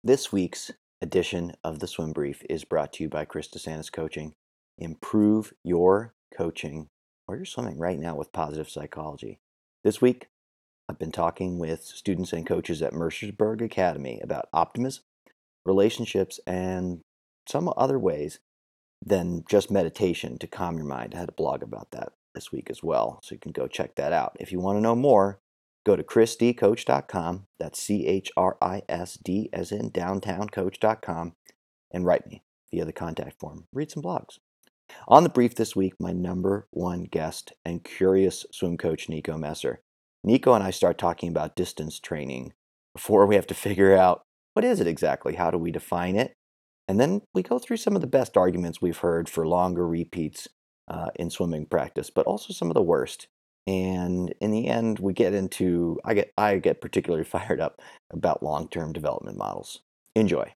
This week's edition of the Swim Brief is brought to you by Chris DeSantis Coaching. Improve your coaching or your swimming right now with positive psychology. This week, I've been talking with students and coaches at Mercersburg Academy about optimism, relationships, and some other ways than just meditation to calm your mind. I had a blog about that this week as well, so you can go check that out. If you want to know more, go to chrisdcoach.com. That's CHRISD as in downtown coach.com, and write me via the contact form. Read some blogs. On the brief this week, my number one guest and curious swim coach, Nico Messer. Nico and I start talking about distance training before we have to figure out what is it exactly, how do we define it, and then we go through some of the best arguments we've heard for longer repeats in swimming practice, but also some of the worst. And in the end, we get into, I get particularly fired up about long-term development models. Enjoy.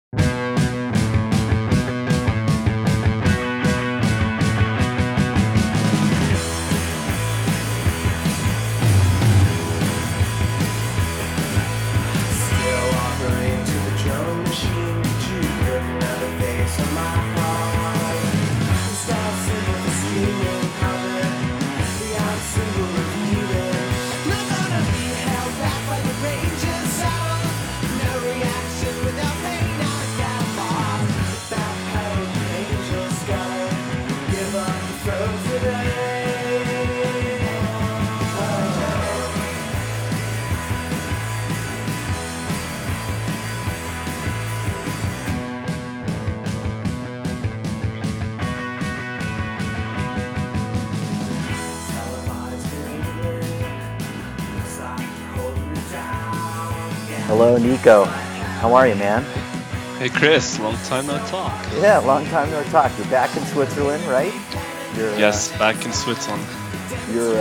Hello, Nico. How are you, man? Hey, Chris. Long time no talk. Yeah, long time no talk. You're back in Switzerland, right? Yes, back in Switzerland. You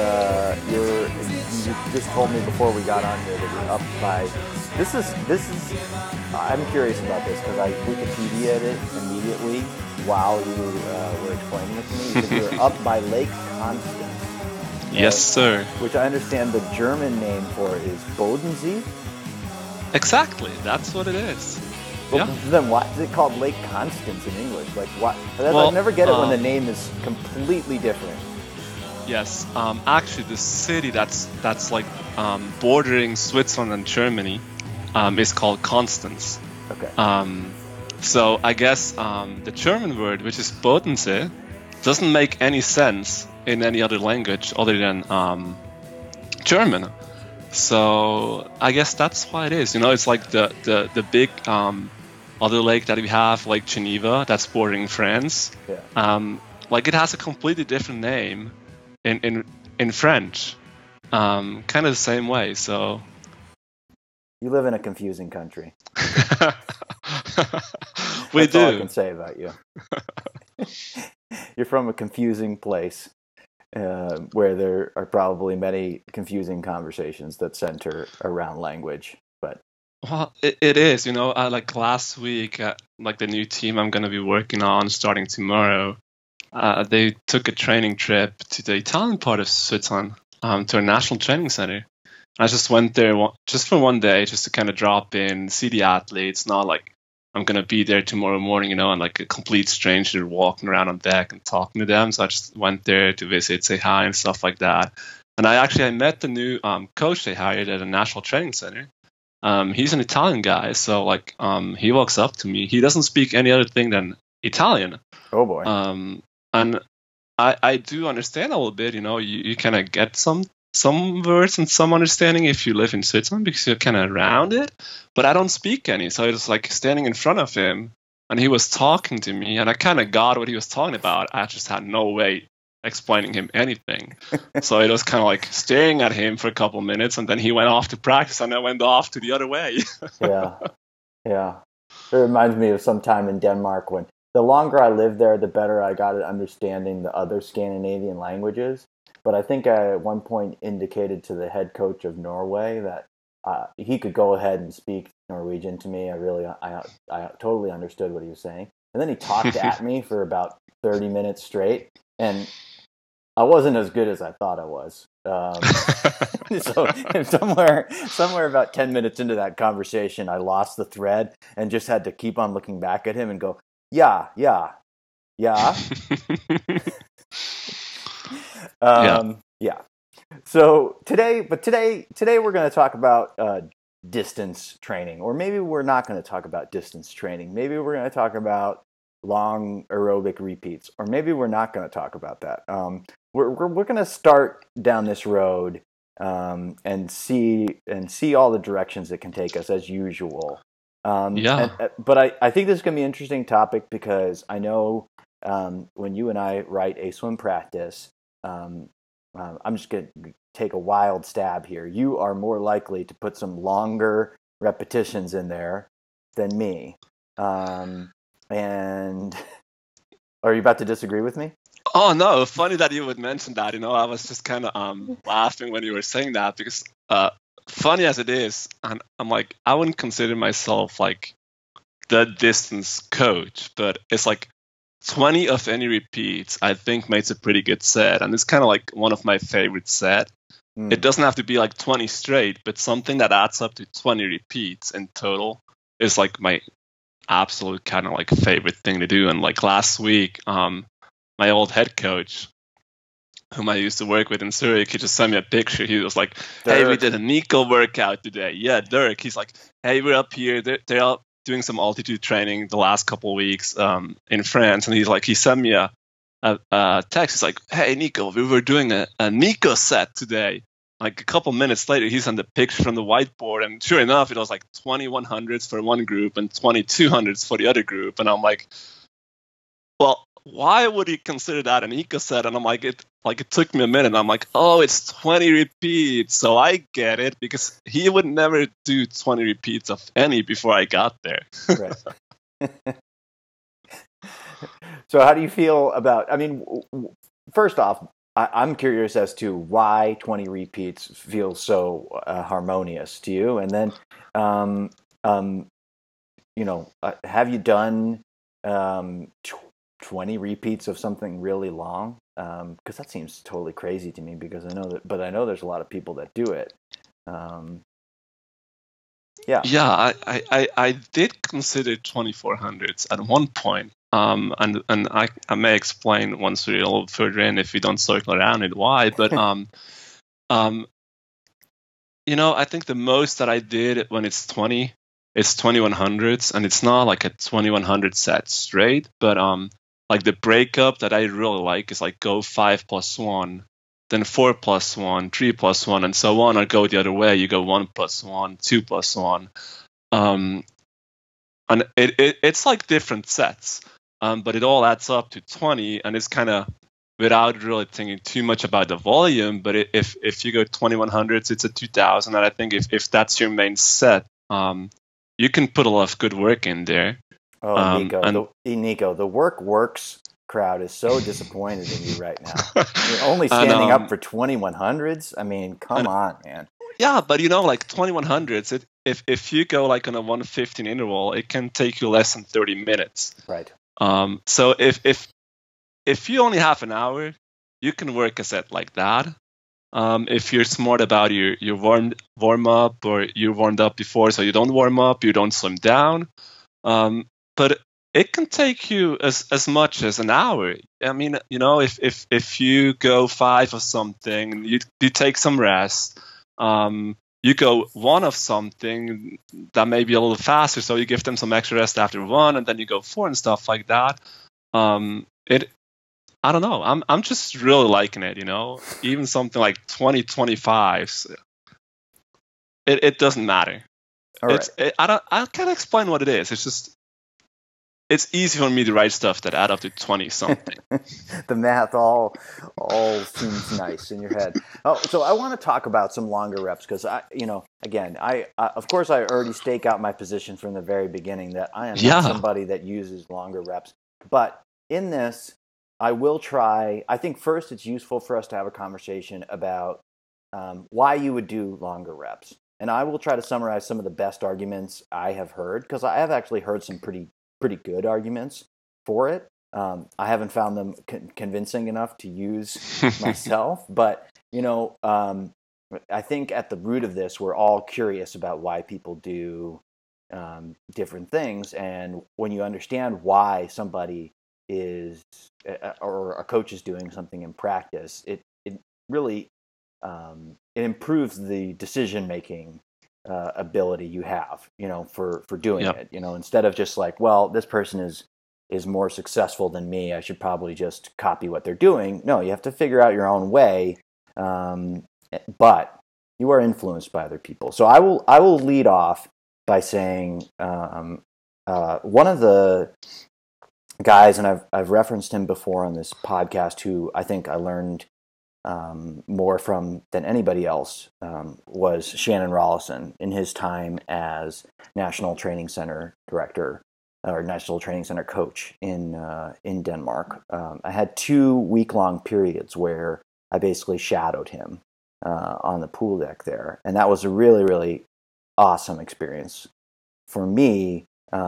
just told me before we got on here that you're up by. This is. I'm curious about this because I Wikipedia'd it immediately while you were explaining it to me. You said you were up by Lake Constance. Yes, sir. Which I understand the German name for is Bodensee. Exactly, that's what it is. Well, yeah. Then why is it called Lake Constance in English? Like, what? I never get it when the name is completely different. Yes, actually, the city that's like bordering Switzerland and Germany is called Constance. Okay. So I guess the German word, which is Bodensee, doesn't make any sense in any other language other than German. So I guess that's why it is. You know, it's like the big other lake that we have, Lake Geneva, that's bordering France. Yeah. Like it has a completely different name in French, kind of the same way. So you live in a confusing country. We that's do. all I can say about you. You're from a confusing place. Where there are probably many confusing conversations that center around language, but well, it is. You know, like last week, like the new team I'm going to be working on starting tomorrow, they took a training trip to the Italian part of Switzerland, to a national training center. I just went there just for one day, just to kind of drop in, see the athletes. Not like I'm going to be there tomorrow morning, you know, and like a complete stranger walking around on deck and talking to them. So I just went there to visit, say hi and stuff like that. And I met the new coach they hired at a national training center. He's an Italian guy. So like he walks up to me. He doesn't speak any other thing than Italian. Oh, boy. And I do understand a little bit, you know, you kind of get some words and some understanding if you live in Switzerland because you're kind of around it, but I don't speak any. So it was like standing in front of him and he was talking to me and I kind of got what he was talking about. I just had no way explaining him anything. So it was kind of like staring at him for a couple minutes and then he went off to practice and I went off to the other way. Yeah. It reminds me of some time in Denmark when the longer I lived there, the better I got at understanding the other Scandinavian languages. But I think I at one point indicated to the head coach of Norway that he could go ahead and speak Norwegian to me. I totally understood what he was saying. And then he talked at me for about 30 minutes straight. And I wasn't as good as I thought I was. So somewhere about 10 minutes into that conversation, I lost the thread and just had to keep on looking back at him and go, yeah, yeah, yeah, Yeah. yeah. So today we're going to talk about distance training, or maybe we're not going to talk about distance training. Maybe we're going to talk about long aerobic repeats, or maybe we're not going to talk about that. We're going to start down this road and see all the directions it can take us as usual. Yeah. But I think this is going to be an interesting topic because I know when you and I write a swim practice, I'm just going to take a wild stab here. You are more likely to put some longer repetitions in there than me. And are you about to disagree with me? Oh no, funny that you would mention that. I was just kind of laughing when you were saying that because funny as it is, and I'm like, I wouldn't consider myself like the distance coach, but it's like 20 of any repeats I think makes a pretty good set, and it's kind of like one of my favorite set. It doesn't have to be like 20 straight, but something that adds up to 20 repeats in total is like my absolute kind of like favorite thing to do. And like last week, my old head coach, whom I used to work with in Zurich, he just sent me a picture. He was like, "Hey, we did a Nico workout today." Yeah, Dirk. He's like, "Hey, we're up here. They're out doing some altitude training the last couple of weeks in France." And he sent me a text. He's like, "Hey, Nico, we were doing a Nico set today." Like a couple minutes later, he sent a picture from the whiteboard, and sure enough, it was like 2100s for one group and 2200s for the other group. And I'm like, well, why would he consider that an eco set? And I'm like, it took me a minute. And I'm like, oh, it's 20 repeats. So I get it, because he would never do 20 repeats of any before I got there. Right. So how do you feel about, I mean, first off, I'm curious as to why 20 repeats feels so harmonious to you. And then, have you done 20 repeats of something really long? Because that seems totally crazy to me, because I know there's a lot of people that do it. Yeah. Yeah, I did consider 2400s at one point. And I may explain once we're a little further in, if we don't circle around it, why. But I think the most that I did when it's 20, it's 2100s, and it's not like a 2100 set straight, but like the breakup that I really like is like go 5+1, then 4+1, 3+1, and so on, or go the other way. You go 1+1, 2+1. And it's like different sets, but it all adds up to 20, and it's kind of without really thinking too much about the volume. But if you go 2100s, it's a 2000, and I think if that's your main set, you can put a lot of good work in there. Oh, Nico, the works crowd is so disappointed in you right now. You're only standing up for 2100s. I mean, come on, man. Yeah, but like 2100s, if you go like on a 115 interval, it can take you less than 30 minutes. Right. So if you only have an hour, you can work a set like that. If you're smart about your warm up, or you're warmed up before, so you don't warm up, you don't slim down. But it can take you as much as an hour. I mean, if you go 5 of something, you take some rest. You go 1 of something that may be a little faster, so you give them some extra rest after 1, and then you go 4 and stuff like that. I don't know. I'm just really liking it. Even something like 20-25s. It doesn't matter. All right. I can't explain what it is. It's just, it's easy for me to write stuff that add up to 20 something. The math all seems nice in your head. Oh, so I want to talk about some longer reps, because I of course I already stake out my position from the very beginning that I am not somebody that uses longer reps. But in this, I will try. I think first it's useful for us to have a conversation about why you would do longer reps. And I will try to summarize some of the best arguments I have heard, because I have actually heard some pretty good arguments for it. I haven't found them convincing enough to use myself, but I think at the root of this, we're all curious about why people do different things, and when you understand why somebody is or a coach is doing something in practice, it really it improves the decision making ability you have, for doing Yep. it. Instead of just like, well, this person is more successful than me, I should probably just copy what they're doing. No, you have to figure out your own way. But you are influenced by other people. So I will lead off by saying one of the guys, and I've referenced him before on this podcast, who I think I learned more from than anybody else, was Shannon Rollison in his time as National Training Center director or National Training Center coach in Denmark. I had 2-week-long periods where I basically shadowed him on the pool deck there, and that was a really, really awesome experience for me.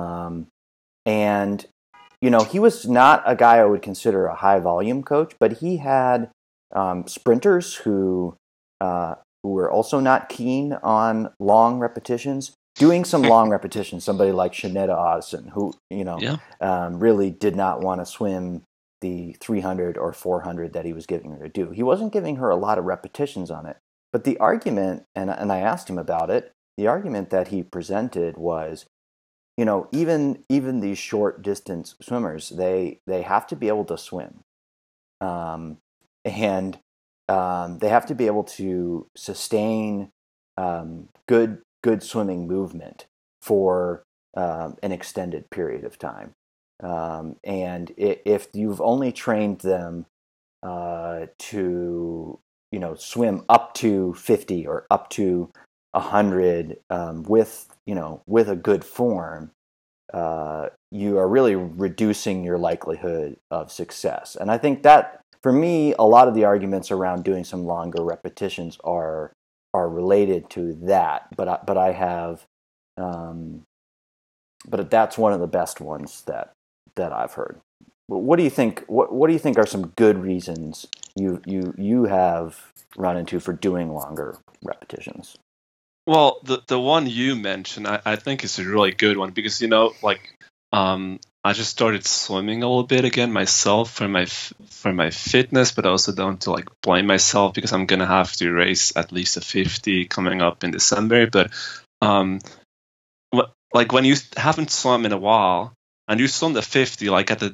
And he was not a guy I would consider a high volume coach, but he had sprinters who were also not keen on long repetitions. Doing some long repetitions, somebody like Shanetta Addison, who really did not want to swim the 300 or 400 that he was giving her to do. He wasn't giving her a lot of repetitions on it. But the argument, and I asked him about it, the argument that he presented was, even these short distance swimmers, they have to be able to swim, and they have to be able to sustain good swimming movement for an extended period of time. And if you've only trained them to swim up to 50 or up to 100 with a good form, you are really reducing your likelihood of success. And I think that, for me, a lot of the arguments around doing some longer repetitions are related to that. But I have, but that's one of the best ones that I've heard. What do you think? What do you think are some good reasons you have run into for doing longer repetitions? Well, the one you mentioned, I think is a really good one because I just started swimming a little bit again myself for my fitness, but I also don't to blame myself because I'm gonna have to race at least a 50 coming up in December. But when you haven't swum in a while and you swim the 50, at the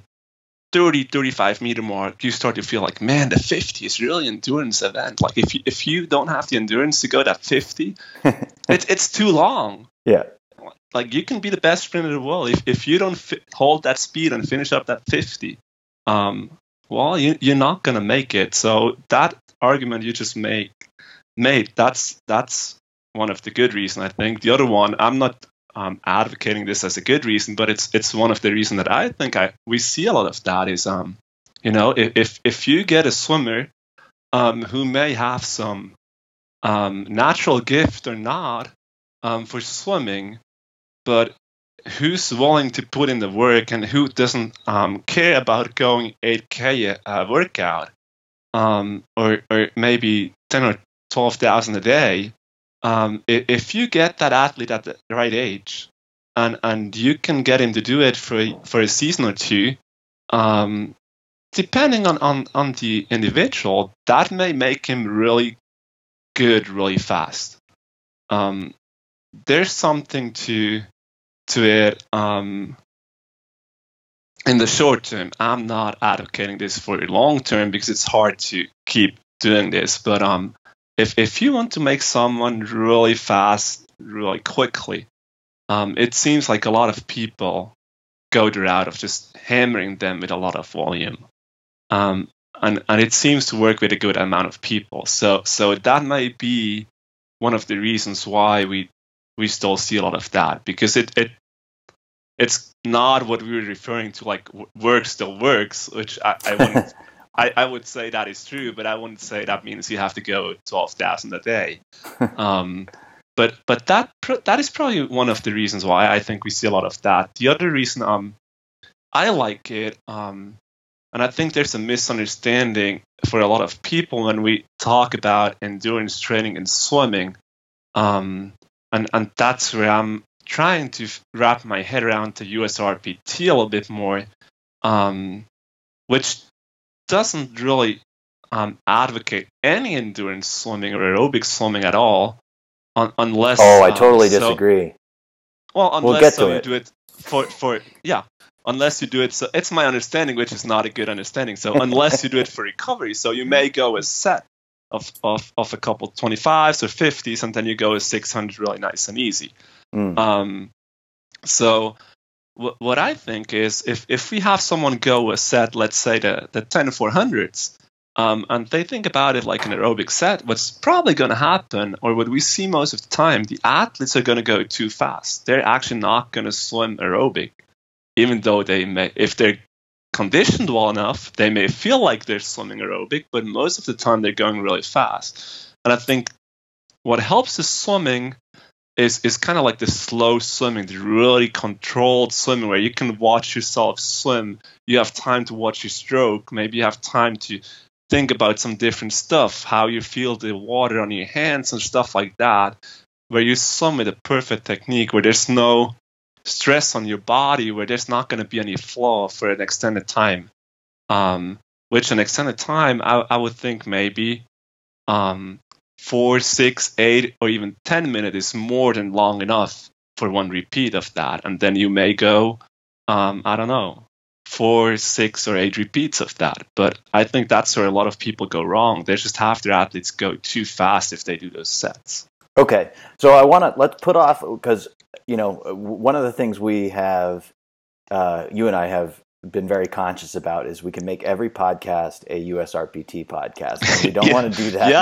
35 meter mark, you start to feel like, man, the 50 is really endurance event. If you don't have the endurance to go that 50, it's too long. Yeah. You can be the best sprinter in the world. If you don't hold that speed and finish up that 50, well, you're not going to make it. So that argument you just made, that's one of the good reasons, I think. The other one, I'm not advocating this as a good reason, but it's one of the reasons that I think we see a lot of that is, if you get a swimmer who may have some natural gift or not for swimming, but who's willing to put in the work and who doesn't care about going 8K workout, or maybe 10 or 12,000 a day, if you get that athlete at the right age and you can get him to do it for a season or two, depending on the individual, that may make him really good really fast. There's something to it in the short term. I'm not advocating this for the long term because it's hard to keep doing this, but if you want to make someone really fast really quickly, it seems like a lot of people go the route of just hammering them with a lot of volume, and it seems to work with a good amount of people. So that may be one of the reasons why we still see a lot of that, because it's not what we were referring to, work still works, which I wouldn't. I would say that is true, but I wouldn't say that means you have to go 12,000 a day. But that is probably one of the reasons why I think we see a lot of that. The other reason, I like it. And I think there's a misunderstanding for a lot of people when we talk about endurance training and swimming. And that's where I'm trying to wrap my head around the USRPT a little bit more, which doesn't really advocate any endurance swimming or aerobic swimming at all, unless. Oh, I totally disagree. Well, We'll unless get to you it. do it for yeah, unless you do it. So it's my understanding, which is not a good understanding. So unless you do it for recovery, so you may go a set of a couple 25s or 50s, and then you go a 600 really nice and easy. So what I think is if we have someone go a set, let's say the 10-400s, and they think about it like an aerobic set, what's probably going to happen, or what we see most of the time, the athletes are going to go too fast. They're actually not going to swim aerobic, even though they may, if they're conditioned well enough, they may feel like they're swimming aerobic, but most of the time they're going really fast. And I think what helps the swimming is kind of like the slow swimming, the really controlled swimming where you can watch yourself swim. You have time to watch your stroke. Maybe you have time to think about some different stuff, how you feel the water on your hands and stuff like that, where you swim with a perfect technique, where there's no stress on your body, where there's not going to be any flow for an extended time. Which an extended time, I would think maybe 4, 6, 8, or even 10 minutes is more than long enough for one repeat of that. And then you may go, I don't know, 4, 6, or 8 repeats of that. But I think that's where a lot of people go wrong. They just have their athletes go too fast if they do those sets. Okay, so let's put off, because, one of the things we have, you and I have been very conscious about is we can make every podcast a USRPT podcast. And we don't want to do that.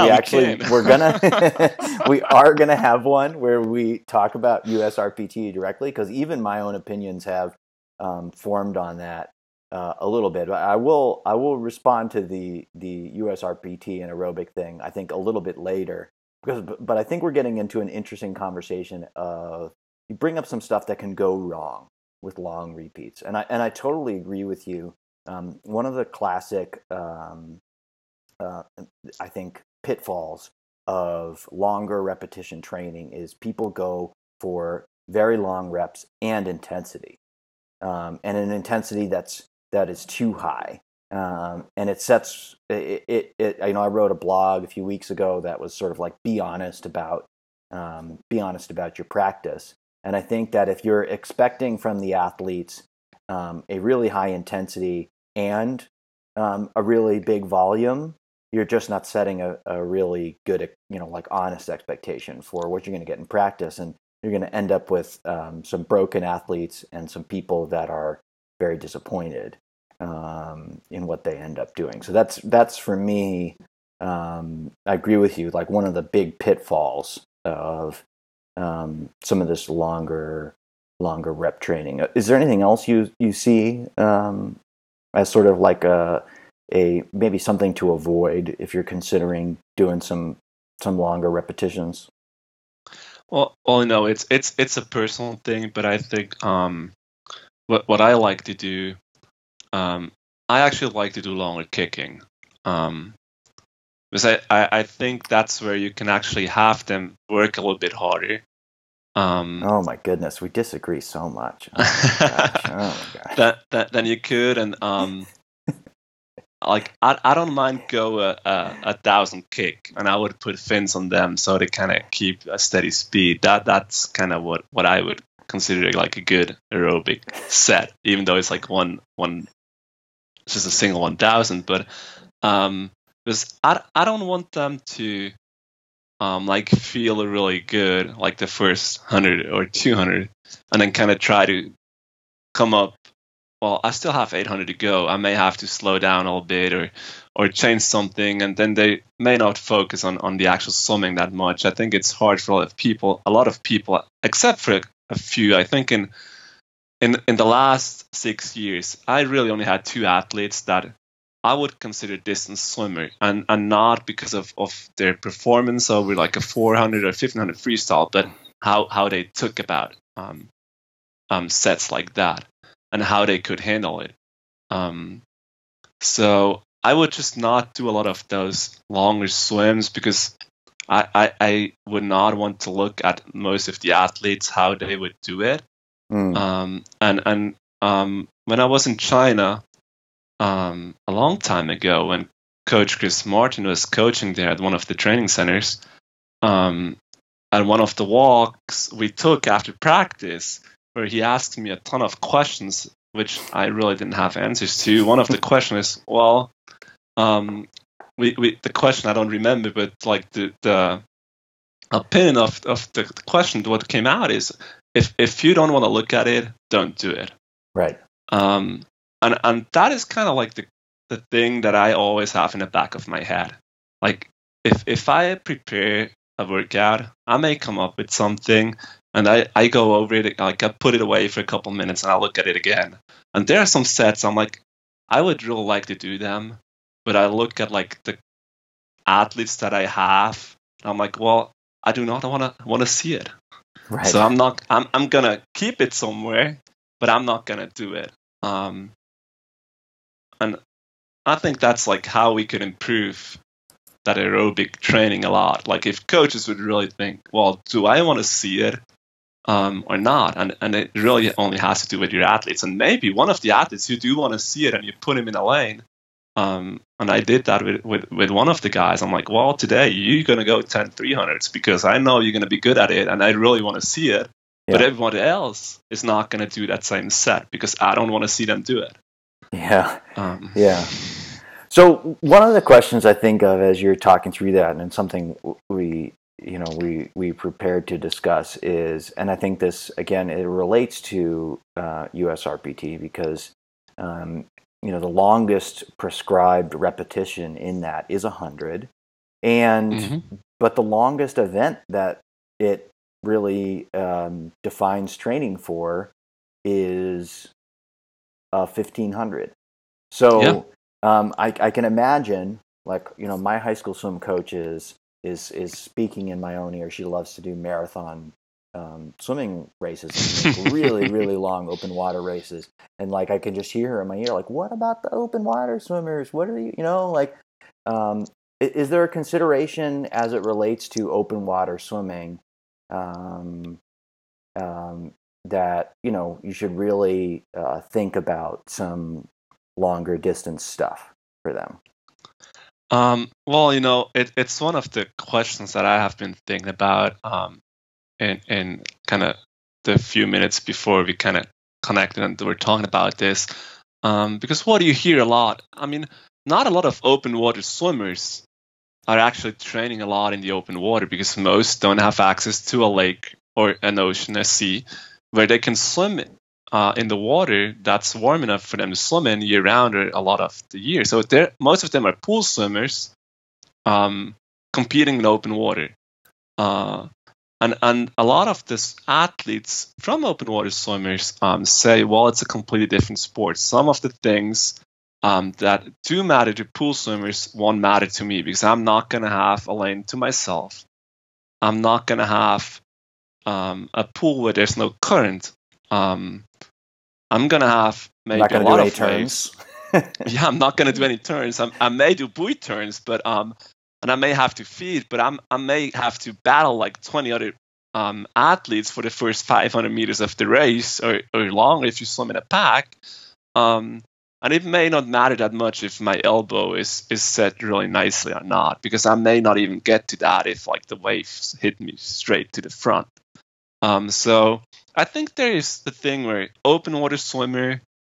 We are gonna have one where we talk about USRPT directly, because even my own opinions have formed on that a little bit. But I will respond to the USRPT and aerobic thing, I think, a little bit later. But I think we're getting into an interesting conversation of, you bring up some stuff that can go wrong with long repeats, and I totally agree with you. One of the classic, I think, pitfalls of longer repetition training is people go for very long reps and intensity, and an intensity that is too high. And it sets it. I wrote a blog a few weeks ago that was sort of like, be honest about your practice. And I think that if you're expecting from the athletes a really high intensity and a really big volume, you're just not setting a really good, like, honest expectation for what you're going to get in practice, and you're going to end up with some broken athletes and some people that are very disappointed in what they end up doing. So that's for me. I agree with you. Like, one of the big pitfalls of some of this longer rep training. Is there anything else you see as sort of like a maybe something to avoid if you're considering doing some longer repetitions? Well, no, it's a personal thing, but I think what I like to do. I actually like to do longer kicking, because I think that's where you can actually have them work a little bit harder. Oh my goodness, we disagree so much. Oh my gosh. Than you could, and like I don't mind go a 1,000 kick, and I would put fins on them so they kind of keep a steady speed. That's kind of what I would consider like a good aerobic set, even though it's like one just a single 1,000. But because I don't want them to like feel really good like the first 100 or 200, and then kind of try to come up. Well, I still have 800 to go. I may have to slow down a little bit or change something, and then they may not focus on the actual swimming that much. I think it's hard for a lot of people, except for a few. I think in the last 6 years, I really only had 2 athletes that I would consider distance swimmer, and not because of their performance over like a 400 or 1500 freestyle, but how they took about sets like that. and how they could handle it. So I would just not do a lot of those longer swims because I would not want to look at most of the athletes how they would do it. And when I was in China a long time ago, when Coach Chris Martin was coaching there at one of the training centers, at one of the walks we took after practice, where he asked me a ton of questions which I really didn't have answers to. One of the questions is, well, the question I don't remember, but like the opinion of the question, what came out is, if you don't want to look at it, don't do it. Right. And that is kind of like the thing that I always have in the back of my head. Like if I prepare a workout, I may come up with something and I go over it, like I put it away for a couple minutes and I'll look at it again. And there are some sets I'm like, I would really like to do them, but I look at like the athletes that I have, and I'm like, well, I do not want to see it. Right. So I'm gonna keep it somewhere, but I'm not gonna do it. And I think that's like how we could improve that aerobic training a lot. Like if coaches would really think, well, do I want to see it or not? And it really only has to do with your athletes. And maybe one of the athletes you do want to see it and you put him in a lane. And I did that with one of the guys. I'm like, well, today you're going to go 10 300s because I know you're going to be good at it and I really want to see it. Yeah. But everyone else is not going to do that same set because I don't want to see them do it. Yeah. Yeah. So one of the questions I think of as you're talking through that, and something we prepared to discuss is, and I think this again it relates to USRPT because the longest prescribed repetition in that is 100, and but the longest event that it really defines training for is 1500. So. Yeah. I can imagine, like, my high school swim coach is speaking in my own ear. She loves to do marathon swimming races, like really, really long open water races. And like, I can just hear her in my ear, like, what about the open water swimmers? What are you, is there a consideration as it relates to open water swimming that, you should really think about some longer distance stuff for them? Well, it's one of the questions that I have been thinking about in kind of the few minutes before we kind of connected and we're talking about this. Because what do you hear a lot? I mean, not a lot of open water swimmers are actually training a lot in the open water because most don't have access to a lake or an ocean, a sea, where they can swim in the water that's warm enough for them to swim in year round or a lot of the year. So most of them are pool swimmers competing in open water. And a lot of these athletes from open water swimmers say, well, it's a completely different sport. Some of the things that do matter to pool swimmers won't matter to me because I'm not going to have a lane to myself. I'm not going to have a pool where there's no current. I'm going to have maybe a lot of turns. Yeah, I'm not going to do any turns. I may do buoy turns, but and I may have to feed, but I may have to battle like 20 other athletes for the first 500 meters of the race or longer if you swim in a pack. And it may not matter that much if my elbow is set really nicely or not, because I may not even get to that if like the waves hit me straight to the front. So I think there is the thing where open water swimmers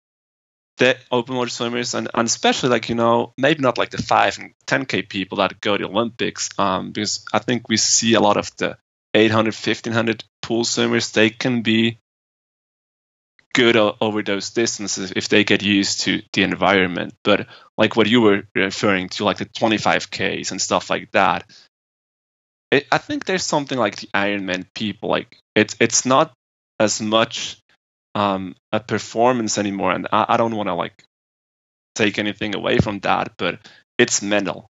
and especially like, maybe not like the 5 and 10K people that go to the Olympics, because I think we see a lot of the 800, 1500 pool swimmers, they can be good over those distances if they get used to the environment. But like what you were referring to, like the 25Ks and stuff like that, I think there's something like the Ironman people, like it's not as much a performance anymore, and I don't want to like take anything away from that, but it's mental.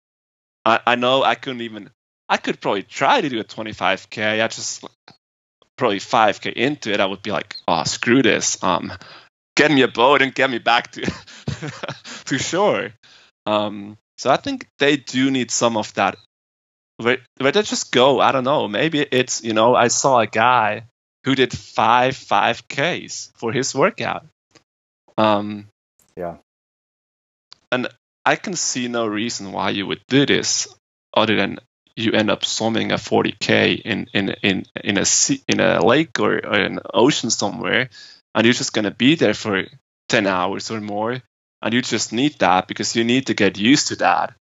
I know I could probably try to do a 25K. probably 5K into it, I would be like, oh, screw this. Get me a boat and get me back to to shore. So I think they do need some of that. Where they just go, I don't know. Maybe it's, I saw a guy who did 5Ks for his workout. Yeah. And I can see no reason why you would do this other than you end up swimming a 40K in a lake or an ocean somewhere, and you're just going to be there for 10 hours or more, and you just need that because you need to get used to that.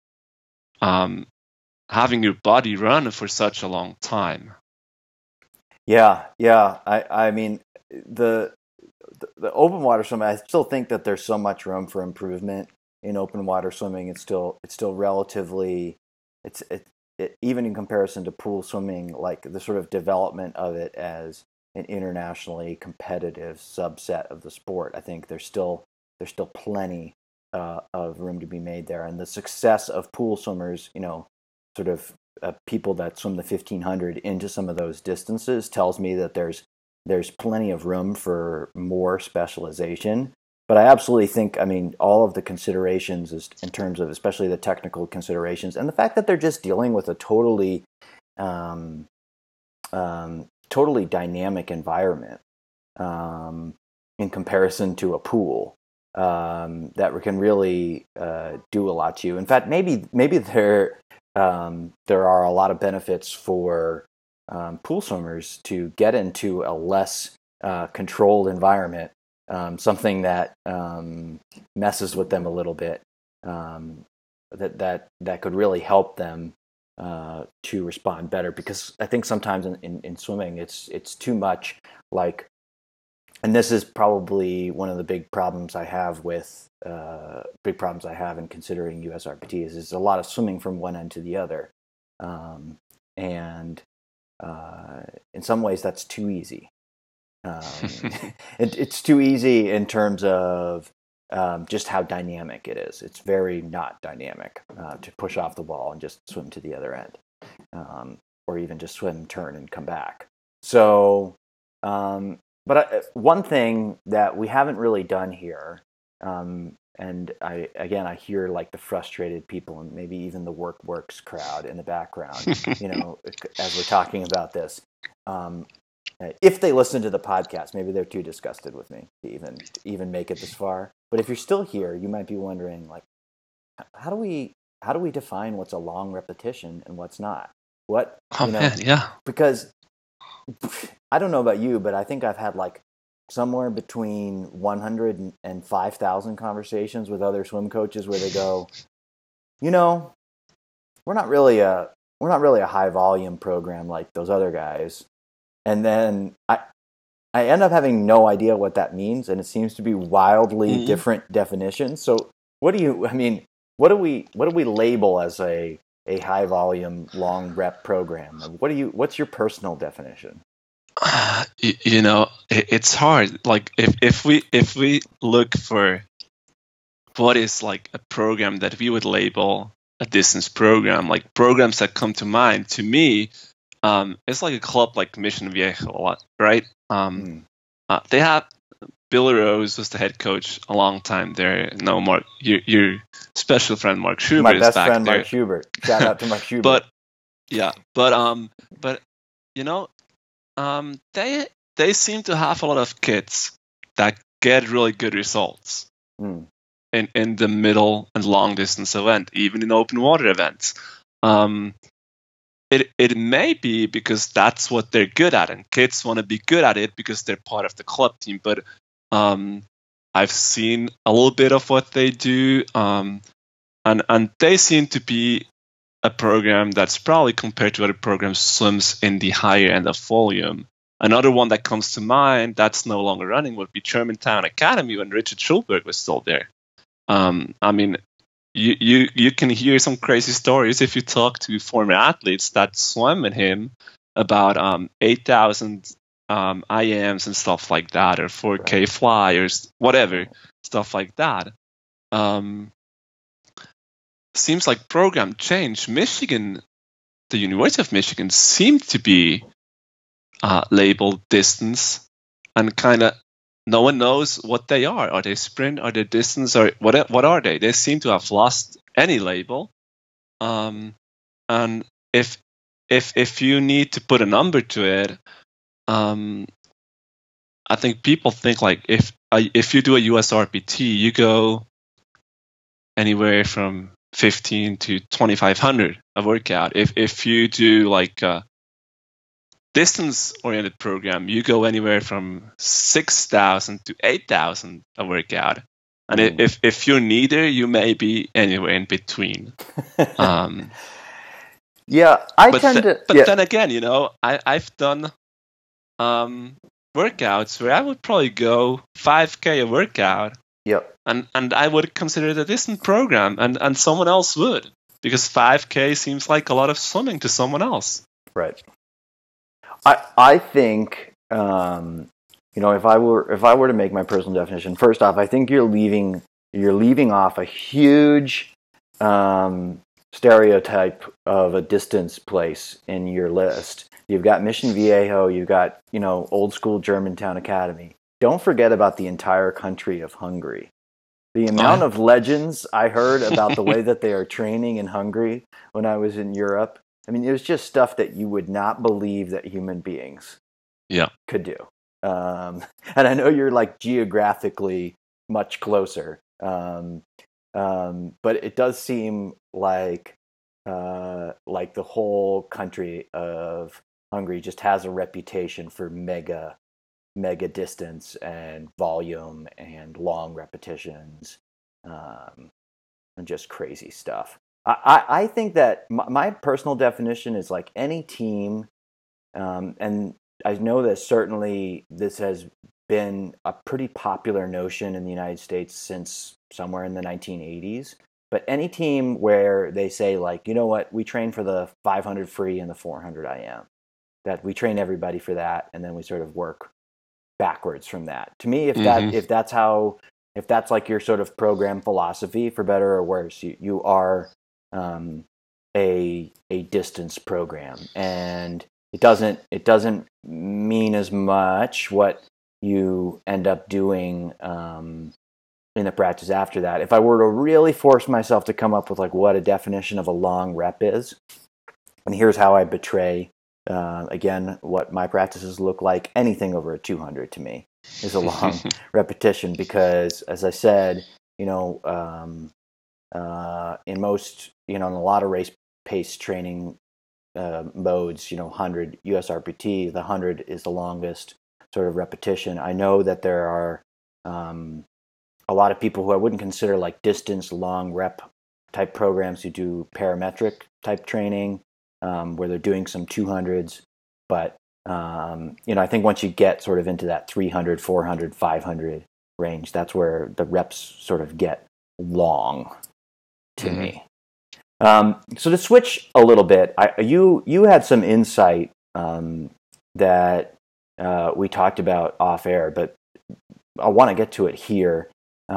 Having your body run for such a long time. Yeah. I mean, the open water swimming, I still think that there's so much room for improvement in open water swimming. It's still relatively, even in comparison to pool swimming, like the sort of development of it as an internationally competitive subset of the sport. I think there's still plenty of room to be made there, and the success of pool swimmers, sort of people that swim the 1500 into some of those distances tells me that there's plenty of room for more specialization. But I absolutely think, I mean, all of the considerations is in terms of especially the technical considerations and the fact that they're just dealing with a totally dynamic environment in comparison to a pool that can really do a lot to you. In fact, maybe there are a lot of benefits for pool swimmers to get into a less controlled environment, something that messes with them a little bit, that could really help them to respond better. Because I think sometimes in swimming, it's too much like, and this is probably one of the big problems I have in considering USRPT is a lot of swimming from one end to the other, and in some ways that's too easy. It's too easy in terms of just how dynamic it is. It's very not dynamic to push off the wall and just swim to the other end, or even just swim, turn, and come back. So, but one thing that we haven't really done here, and I hear like the frustrated people and maybe even the works crowd in the background, as we're talking about this. If they listen to the podcast, maybe they're too disgusted with me to even make it this far. But if you're still here, you might be wondering, like, how do we define what's a long repetition and what's not? Man, yeah. Because I don't know about you, but I think I've had like somewhere between 100 and 5,000 conversations with other swim coaches where they go, we're not really a high volume program like those other guys. And then I end up having no idea what that means, and it seems to be wildly different definitions. So what do we label as a high volume long rep program? What's your personal definition? It's hard. Like if we look for what is like a program that we would label a distance program, like programs that come to mind to me, it's like a club like Mission Viejo, right? They have Bill Rose was the head coach a long time there. No, Mark, your special friend Mark Schubert my best is back friend there. Mark Schubert. Shout out to Mark Schubert. but they seem to have a lot of kids that get really good results in the middle and long distance event, even in open water events. It may be because that's what they're good at, and kids want to be good at it because they're part of the club team. But I've seen a little bit of what they do, and they seem to be a program that's probably compared to other programs swims in the higher end of volume. Another one that comes to mind that's no longer running would be Germantown Academy when Richard Schulberg was still there. You can hear some crazy stories if you talk to former athletes that swam with him about 8,000 IMs and stuff like that, or 4K flyers, whatever, stuff like that. Seems like program change. Michigan, the University of Michigan, seemed to be labeled distance, and kind of no one knows what they are. Are they sprint? Are they distance? Or what are they? They seem to have lost any label. And if you need to put a number to it, I think people think like if you do a USRPT, you go anywhere from 15 to 2,500 a workout. If you do like a distance-oriented program, you go anywhere from 6,000 to 8,000 a workout. And if you're neither, you may be anywhere in between. Yeah, then again, you know, I've done workouts where I would probably go 5K a workout. Yep. And I would consider it a distant program, and someone else would, because 5K seems like a lot of swimming to someone else. Right. I think you know, if I were to make my personal definition, first off, I think you're leaving off a huge stereotype of a distance place in your list. You've got Mission Viejo, you've got, you know, old school Germantown Academy. Don't forget about the entire country of Hungary. The amount of legends I heard about the way that they are training in Hungary when I was in Europe, I mean, it was just stuff that you would not believe that human beings could do. And I know you're like geographically much closer, but it does seem like the whole country of Hungary just has a reputation for mega distance and volume and long repetitions, and just crazy stuff. I think that my personal definition is like any team, and I know that certainly this has been a pretty popular notion in the United States since somewhere in the 1980s. But any team where they say, like, you know what, we train for the 500 free and the 400 IM, that we train everybody for that, and then we sort of work backwards from that. To me, if that's like your sort of program philosophy, for better or worse, you are a distance program, and it doesn't mean as much what you end up doing in the practice after that. If I were to really force myself to come up with like what a definition of a long rep is, and here's how I betray again what my practices look like, anything over a 200 to me is a long repetition, because as I said, you know, in most, you know, in a lot of race pace training modes, you know, 100 USRPT, the 100 is the longest sort of repetition. I know that there are a lot of people who I wouldn't consider like distance long rep type programs who do parametric type training, where they're doing some 200s. But, you know, I think once you get sort of into that 300, 400, 500 range, that's where the reps sort of get long to me. So to switch a little bit, you had some insight that we talked about off air, but I want to get to it here.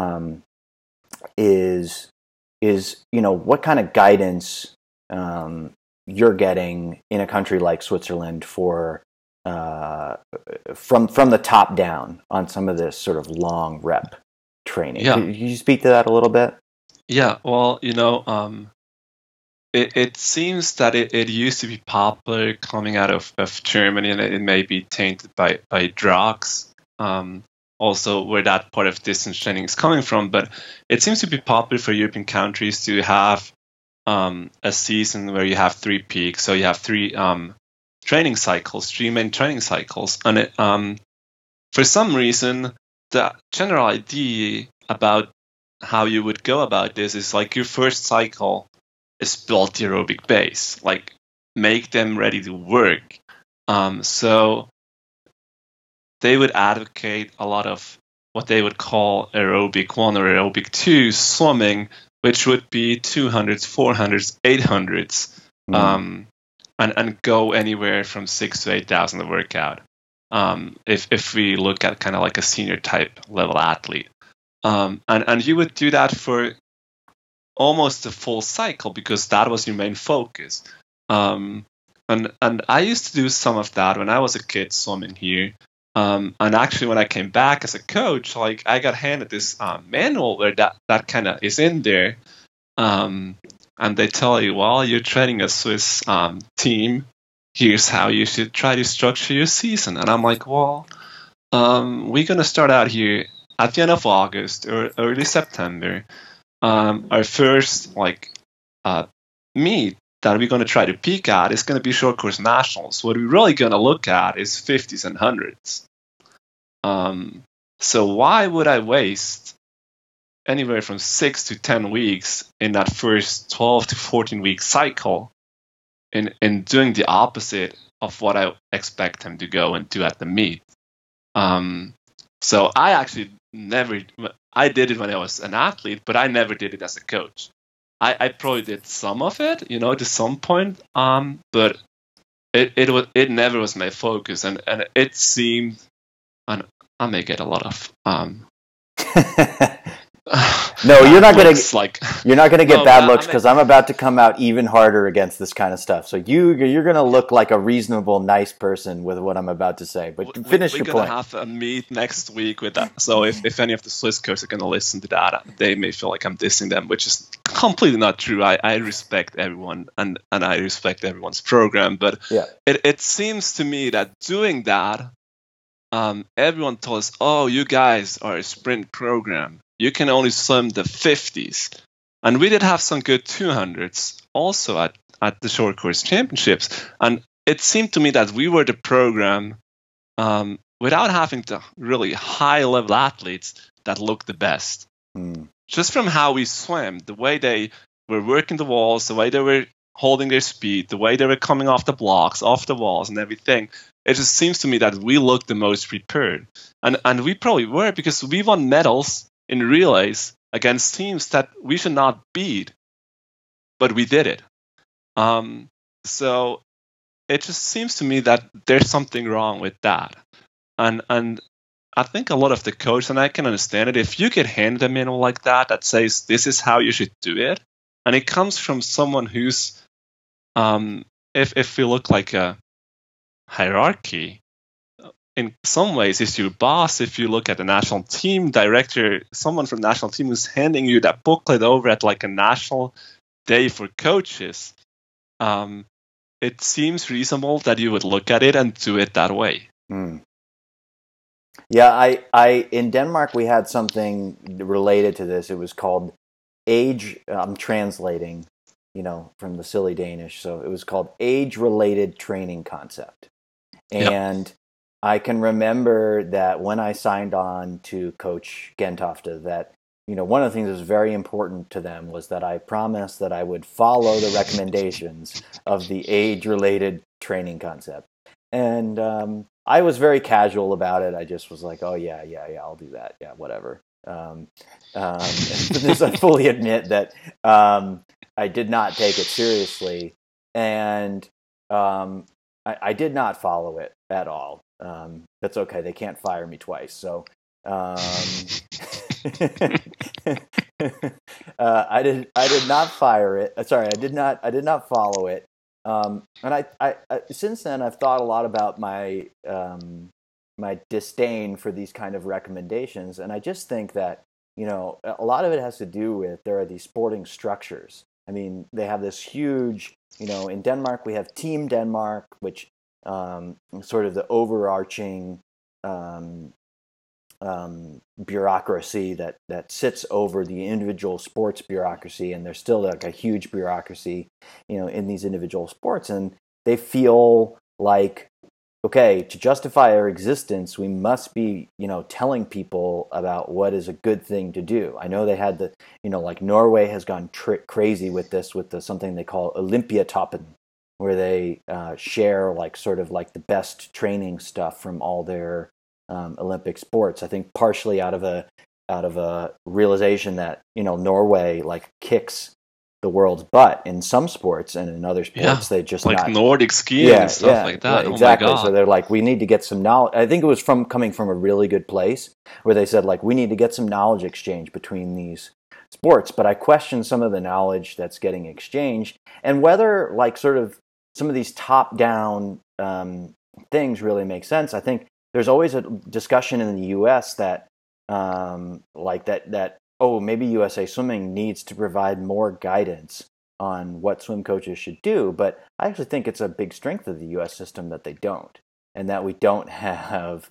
Is you know, what kind of guidance you're getting in a country like Switzerland for from the top down on some of this sort of long rep training? Yeah. Could you speak to that a little bit? Yeah, well, you know, it seems that it used to be popular coming out of Germany, and it may be tainted by drugs. Also, where that part of distance training is coming from, but it seems to be popular for European countries to have a season where you have 3 peaks. So you have 3 training cycles, 3 main training cycles, and it, for some reason, the general idea about how you would go about this is like your first cycle is build the aerobic base, like make them ready to work. So they would advocate a lot of what they would call aerobic 1 or aerobic 2 swimming, which would be 200s, 400s, 800s, and go anywhere from 6 to 8,000 a workout. If we look at kind of like a senior type level athlete, and you would do that for almost a full cycle, because that was your main focus. And I used to do some of that when I was a kid swimming here. And actually, when I came back as a coach, like I got handed this manual where that kind of is in there. And they tell you, well, you're training a Swiss team. Here's how you should try to structure your season. And I'm like, well, we're gonna start out here at the end of August or early September. Our first meet that we're going to try to peak at is going to be short course nationals. What we're really going to look at is 50s and 100s. So why would I waste anywhere from 6 to 10 weeks in that first 12 to 14 week cycle in doing the opposite of what I expect him to go and do at the meet? So I actually I did it when I was an athlete, but I never did it as a coach. I probably did some of it, to some point, but it never was my focus, and it seemed, and I may get a lot of no, you're not gonna get no, bad looks, because I'm about to come out even harder against this kind of stuff. So you're gonna look like a reasonable, nice person with what I'm about to say. But finish your point. We're gonna have a meet next week with that. So if any of the Swiss coaches are gonna listen to that, they may feel like I'm dissing them, which is completely not true. I respect everyone and I respect everyone's program, but yeah. It seems to me that doing that, everyone told us, oh, you guys are a sprint program. You can only swim the 50s. And we did have some good 200s also at the short course championships. And it seemed to me that we were the program, without having the really high level athletes, that looked the best. Just from how we swam, the way they were working the walls, the way they were holding their speed, the way they were coming off the blocks, off the walls and everything. It just seems to me that we looked the most prepared. And we probably were, because we won medals in relays against teams that we should not beat, but we did it. So it just seems to me that there's something wrong with that. And I think a lot of the coaches, and I can understand it, if you get handed a manual like that says this is how you should do it, and it comes from someone who's, if we look like a hierarchy, in some ways is your boss. If you look at the national team director, someone from the national team who's handing you that booklet over at like a national day for coaches, it seems reasonable that you would look at it and do it that way. Yeah, I in Denmark we had something related to this. It was called age. I'm translating, from the silly Danish. So it was called age-related training concept, and yep. I can remember that when I signed on to Coach Gentofte, that one of the things that was very important to them was that I promised that I would follow the recommendations of the age-related training concept. And I was very casual about it. I just was like, oh, yeah, I'll do that. Yeah, whatever. I fully admit that I did not take it seriously. And I did not follow it at all. That's okay. They can't fire me twice. So I did not fire it. Sorry, I did not follow it. And I since then I've thought a lot about my my disdain for these kind of recommendations, and I just think that a lot of it has to do with there are these sporting structures. I mean, they have this huge, in Denmark we have Team Denmark, which sort of the overarching bureaucracy that sits over the individual sports bureaucracy, and there's still like a huge bureaucracy, in these individual sports, and they feel like, okay, to justify our existence, we must be, telling people about what is a good thing to do. I know they had the, like Norway has gone crazy with this, with something they call Olympiatoppen, where they share like sort of like the best training stuff from all their Olympic sports. I think partially out of a realization that Norway like kicks the world's butt in some sports, and in other sports they just like not. Nordic skiing and stuff like that. Yeah, exactly. Oh my God. So they're like, we need to get some knowledge. I think it was coming from a really good place where they said like, we need to get some knowledge exchange between these sports. But I question some of the knowledge that's getting exchanged, and whether like sort of some of these top-down things really make sense. I think there's always a discussion in the U.S. that maybe USA Swimming needs to provide more guidance on what swim coaches should do. But I actually think it's a big strength of the U.S. system that they don't, and that we don't have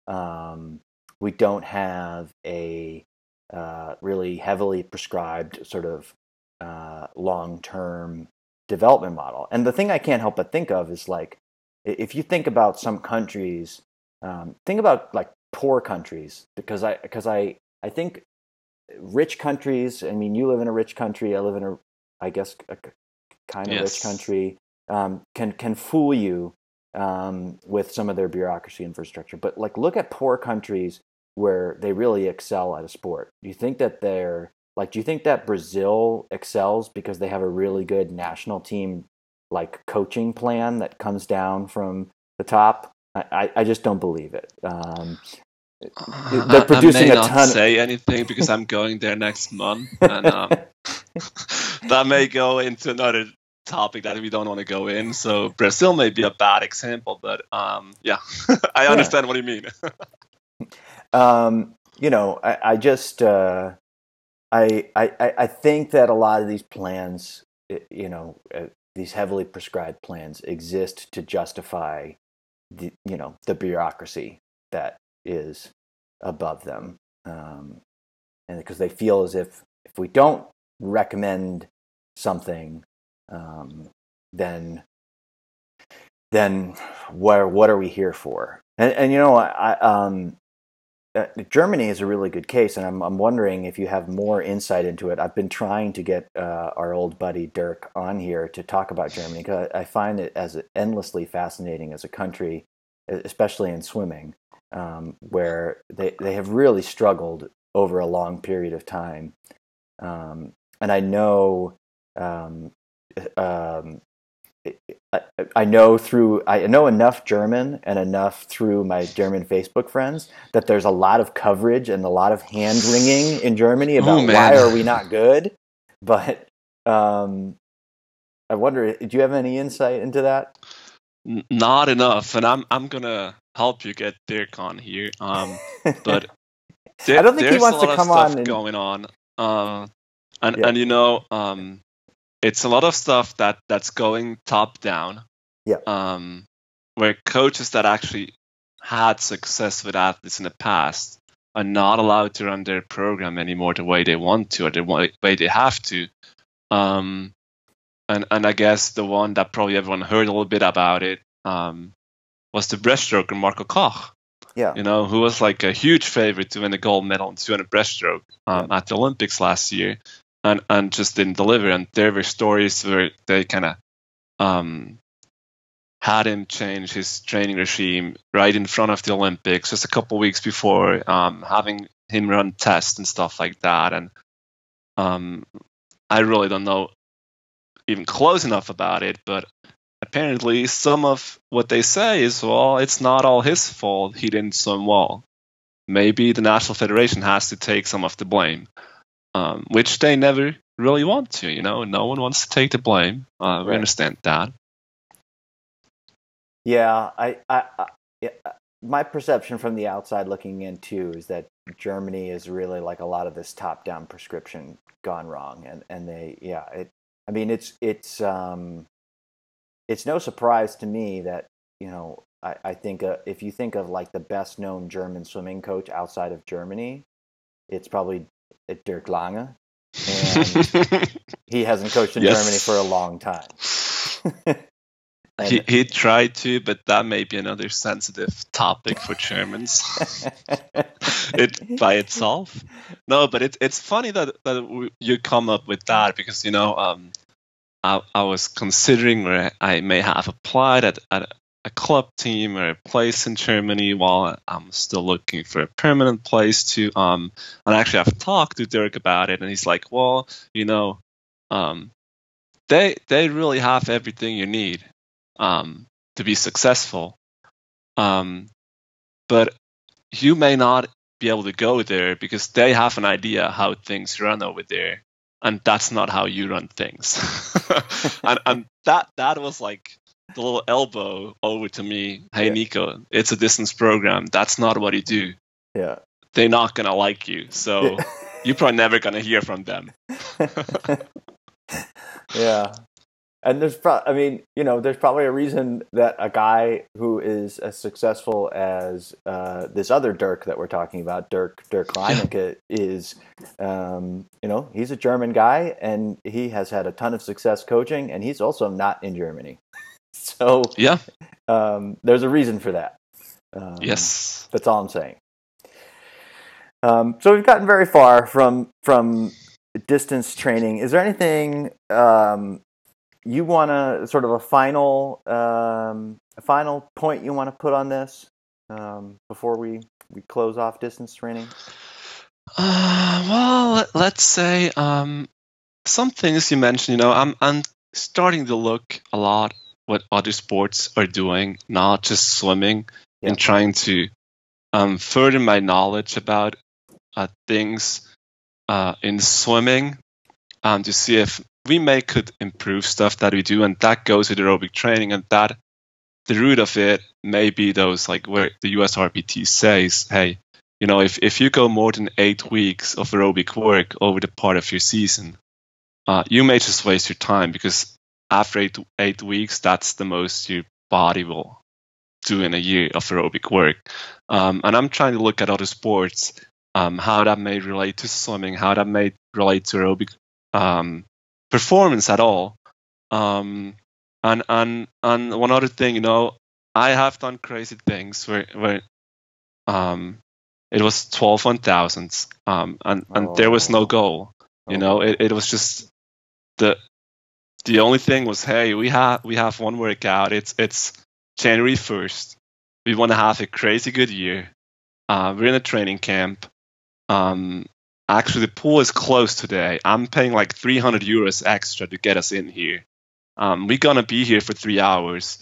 a really heavily prescribed sort of long-term development model. And the thing I can't help but think of is like, if you think about some countries, think about like poor countries, because I think rich countries, I mean, you live in a rich country, I live in a kind of rich country, can fool you with some of their bureaucracy infrastructure. But like, look at poor countries where they really excel at a sport. Do you think that Brazil excels because they have a really good national team like coaching plan that comes down from the top? I just don't believe it. They're producing a ton. I may not say anything because I'm going there next month, and that may go into another topic that we don't want to go in. So Brazil may be a bad example, but I understand what you mean. I think that a lot of these plans, these heavily prescribed plans, exist to justify the bureaucracy that is above them, and because they feel as if we don't recommend something, then what are we here for? Germany is a really good case, and I'm wondering if you have more insight into it. I've been trying to get our old buddy Dirk on here to talk about Germany, because I find it as endlessly fascinating as a country, especially in swimming, where they have really struggled over a long period of time. And I know I know enough German and enough through my German Facebook friends that there's a lot of coverage and a lot of hand wringing in Germany about why are we not good. But I wonder, do you have any insight into that? Not enough, and I'm gonna help you get Dirk on here. But I don't think he wants to come on. Going on, and it's a lot of stuff that's going top down. Yeah. Where coaches that actually had success with athletes in the past are not allowed to run their program anymore the way they want to or the way they have to. And I guess the one that probably everyone heard a little bit about it was the breaststroker Marco Koch. Yeah. Who was like a huge favorite to win the gold medal in 200 breaststroke at the Olympics last year. And just didn't deliver. And there were stories where they kind of had him change his training regime right in front of the Olympics, just a couple weeks before, having him run tests and stuff like that. And I really don't know even close enough about it, but apparently some of what they say is, well, it's not all his fault he didn't swim well. Maybe the National Federation has to take some of the blame. Which they never really want to, no one wants to take the blame. We understand that. Yeah, my perception from the outside looking in too is that Germany is really like a lot of this top-down prescription gone wrong, and it's no surprise to me that I think if you think of like the best-known German swimming coach outside of Germany, it's probably Dirk Lange, and he hasn't coached in Germany for a long time. He tried to, but that may be another sensitive topic for Germans. It by itself. No, but it's funny that you come up with that, because I was considering where I may have applied at a club team or a place in Germany while I'm still looking for a permanent place to. And actually, I've talked to Dirk about it, and he's like, well, they really have everything you need to be successful. But you may not be able to go there because they have an idea how things run over there, and that's not how you run things. and that was like the little elbow over to me. Hey, Yeah. Nico, it's a distance program. That's not what you do. Yeah. They're not gonna like you, so Yeah. you're probably never gonna hear from them. Yeah. And there's there's probably a reason that a guy who is as successful as this other Dirk that we're talking about, Dirk Reinecke, is, he's a German guy and he has had a ton of success coaching, and he's also not in Germany. So Yeah. There's a reason for that. Yes. That's all I'm saying. So we've gotten very far from distance training. Is there anything you want to sort of a final point you want to put on this before we close off distance training? Well, let's say some things you mentioned. I'm starting to look a lot what other sports are doing, not just swimming, and trying to further my knowledge about things in swimming, to see if we could improve stuff that we do, and that goes with aerobic training, and that the root of it may be those, like where the USRPT says, hey, if you go more than 8 weeks of aerobic work over the part of your season, you may just waste your time, because after 8 weeks, that's the most your body will do in a year of aerobic work. And I'm trying to look at other sports, how that may relate to swimming, how that may relate to aerobic performance at all. And one other thing, I have done crazy things where it was 12 1,000s, and there was no goal. It was just the only thing was, hey, we have one workout. It's January 1st. We want to have a crazy good year. We're in a training camp. Actually, the pool is closed today. I'm paying like 300 euros extra to get us in here. We're gonna be here for 3 hours.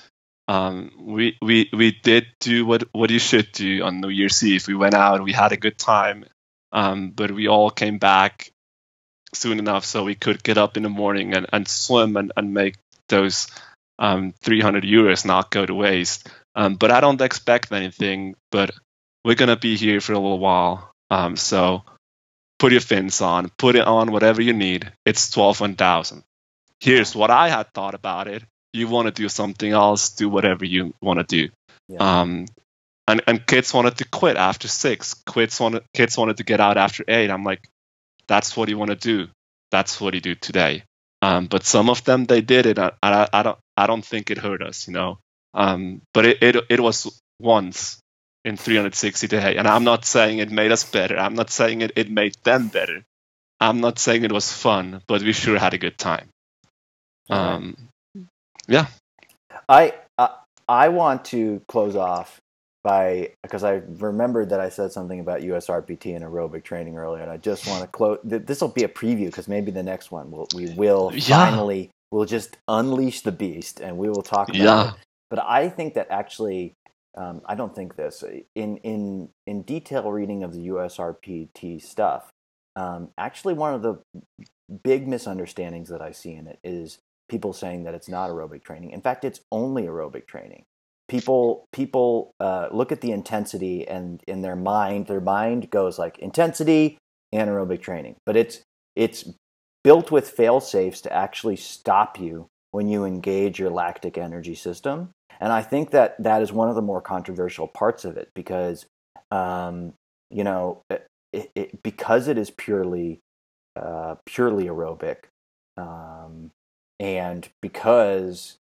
We did do what you should do on New Year's Eve. We went out. We had a good time. But we all came back soon enough so we could get up in the morning and swim and make those 300 euros not go to waste. But I don't expect anything. But we're gonna be here for a little while. So put your fins on, put it on whatever you need. It's 12 1,000. Here's what I had thought about it. You want to do something else, do whatever you want to do. Yeah. And kids wanted to quit after 6. Kids wanted to get out after 8. I'm like, that's what you want to do. That's what you do today. But some of them, they did it. I don't think it hurt us, But it was once in 360 days. And I'm not saying it made us better. I'm not saying it made them better. I'm not saying it was fun, but we sure had a good time. Yeah. I want to close off because I remembered that I said something about USRPT and aerobic training earlier, and I just want to close. This will be a preview, because maybe the next one finally we'll just unleash the beast and we will talk about it. But I think that actually, I don't think this in detail reading of the USRPT stuff. Actually, one of the big misunderstandings that I see in it is people saying that it's not aerobic training. In fact, it's only aerobic training. People look at the intensity, and in their mind goes like intensity and aerobic training. But it's built with fail safes to actually stop you when you engage your lactic energy system. And I think that is one of the more controversial parts of it, because because it is purely aerobic, and because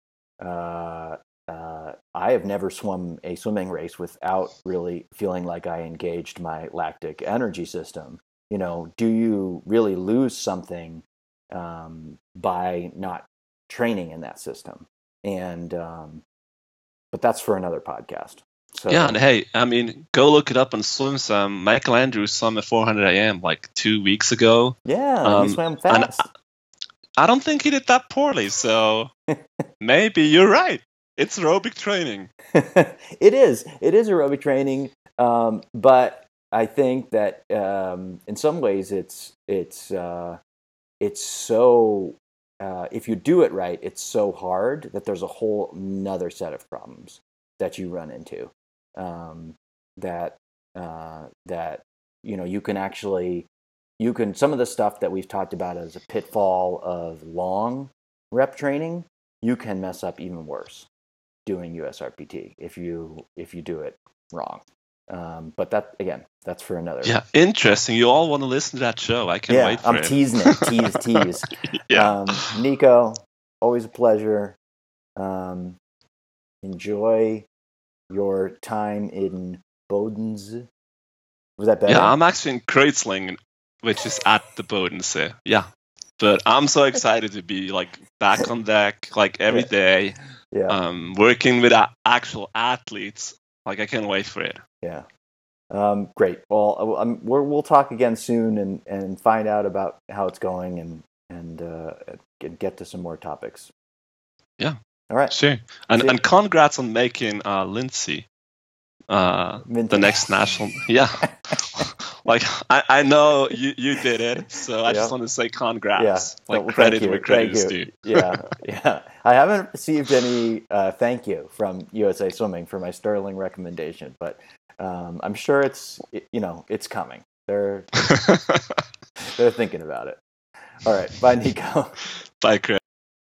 I have never swum a swimming race without really feeling like I engaged my lactic energy system. Do you really lose something by not training in that system? And but that's for another podcast. So, yeah, and hey, I mean, go look it up on SwimSum. Michael Andrews swam at 400 AM like 2 weeks ago. Yeah, he swam fast. I don't think he did that poorly, so maybe you're right. It's aerobic training. It is aerobic training, but I think that in some ways it's so if you do it right, it's so hard that there's a whole nother set of problems that you run into. That you can actually some of the stuff that we've talked about as a pitfall of long rep training, you can mess up even worse doing USRPT if you do it wrong. But that's for another. Yeah, interesting. You all want to listen to that show. I can't wait for it. I'm teasing it. Tease. Yeah. Nico, always a pleasure. Enjoy your time in Bodensee. Was that better? Yeah, I'm actually in Kreuzlingen, which is at the Bodensee. Yeah. But I'm so excited to be back on deck every day. Yeah. Working with actual athletes. I can't wait for it. Yeah. Great. Well, we'll talk again soon and find out about how it's going and get to some more topics. Yeah. All right. Sure. And congrats on making Lindsay the next national. Yeah. I know you did it, so I just want to say congrats. Yeah. Credit where credit is due. Yeah. I haven't received any thank you from USA Swimming for my sterling recommendation, but I'm sure it's coming. They're thinking about it. All right. Bye, Nico. Bye, Chris.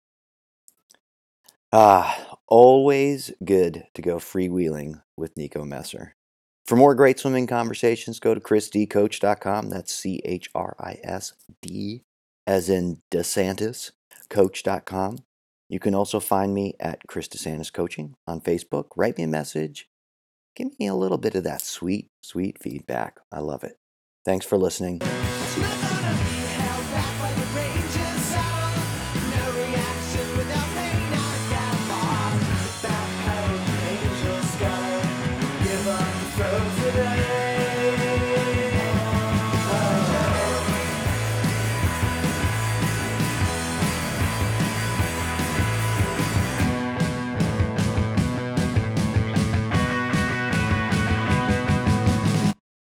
Always good to go freewheeling with Nico Messer. For more great swimming conversations, go to chrisdcoach.com. That's CHRISD, as in DeSantis, coach.com. You can also find me at Chris DeSantis Coaching on Facebook. Write me a message. Give me a little bit of that sweet, sweet feedback. I love it. Thanks for listening. I'll see you next time.